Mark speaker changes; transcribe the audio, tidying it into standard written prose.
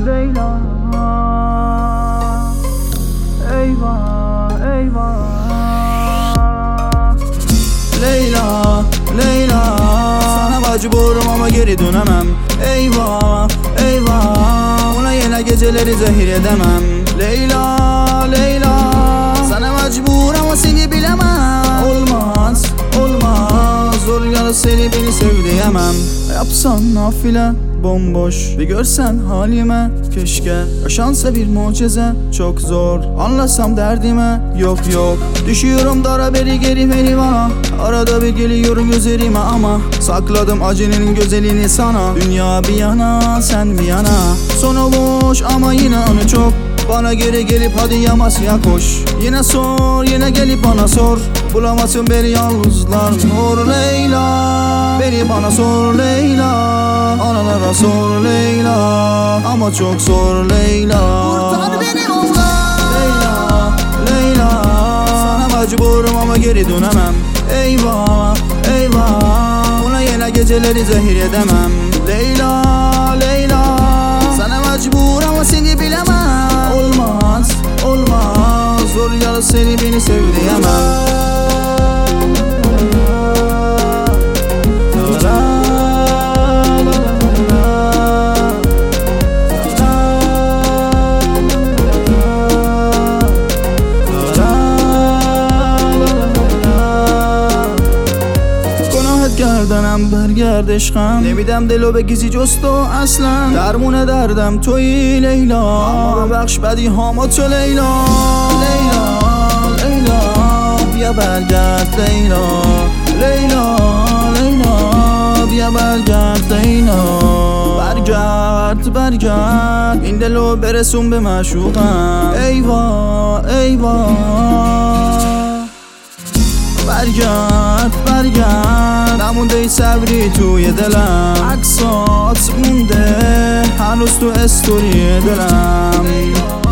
Speaker 1: Leyla. Eyvah eyvah. Leyla, Leyla, sana mecburum ama geri dönemem. Eyvah, eyvah, ona yine geceleri zehir edemem. Leyla, Leyla, sana mecbur ama seni bilemem. Olmaz, olmaz, zor yalı seni beni sev diyemem. Yapsan nafile bomboş, bir görsen halime keşke. Yaşansa bir mucize, çok zor anlasam derdime. Yok yok, düşüyorum dara beri geri beni bana. Arada bir geliyorum üzerime ama sakladım acının güzelini sana. Dünya bir yana, sen bir yana, sonu boş ama yine anı çok. Bana geri gelip hadi Yamasya koş. Yine sor, yine gelip bana sor. Bulamazsın beni yalnızlar. Sor Leyla, beni bana sor Leyla. Analara sor Leyla, ama çok zor Leyla.
Speaker 2: Kurtar beni Allah.
Speaker 1: Leyla, Leyla, sana mecburum ama geri dönemem. Eyvah, eyvah, ona yine geceleri zehir edemem. Leyla, Leyla, sana mecbur ama seni bilemem. Olmaz, olmaz, zor yalı seni beni sev diyemem. گردنم برگرد عشقم نمیدم دلو به گیزی جز تو اصلا درمون دردم تویی لیلا اما ببخش بدی هامو تو لیلا لیلا لیلا بیا برگرد لیلا لیلا لیلا بیا برگرد لیلا برگرد برگرد این دلو برسون به معشوقم ایوا ایوا برگرد برگرد نمونده ای صبری توی دلم عکسات مونده هنوز تو استوری دلم